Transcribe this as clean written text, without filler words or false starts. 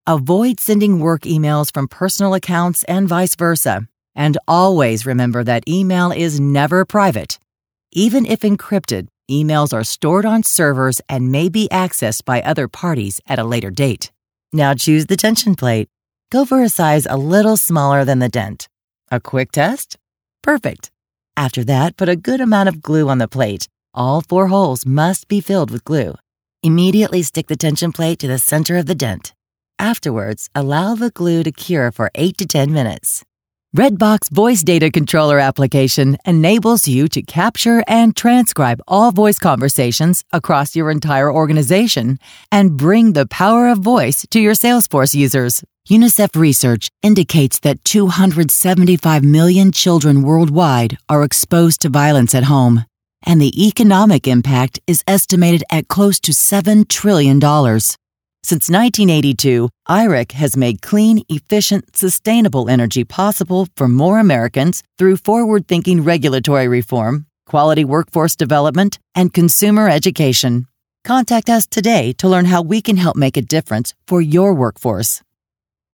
Avoid sending work emails from personal accounts and vice versa. And always remember that email is never private. Even if encrypted, emails are stored on servers and may be accessed by other parties at a later date. Now choose the tension plate. Go for a size a little smaller than the dent. A quick test? Perfect. After that, put a good amount of glue on the plate. All 4 holes must be filled with glue. Immediately stick the tension plate to the center of the dent. Afterwards, allow the glue to cure for 8 to 10 minutes. Redbox Voice Data Controller application enables you to capture and transcribe all voice conversations across your entire organization and bring the power of voice to your Salesforce users. UNICEF research indicates that 275 million children worldwide are exposed to violence at home, and the economic impact is estimated at close to $7 trillion. Since 1982, IREC has made clean, efficient, sustainable energy possible for more Americans through forward-thinking regulatory reform, quality workforce development, and consumer education. Contact us today to learn how we can help make a difference for your workforce.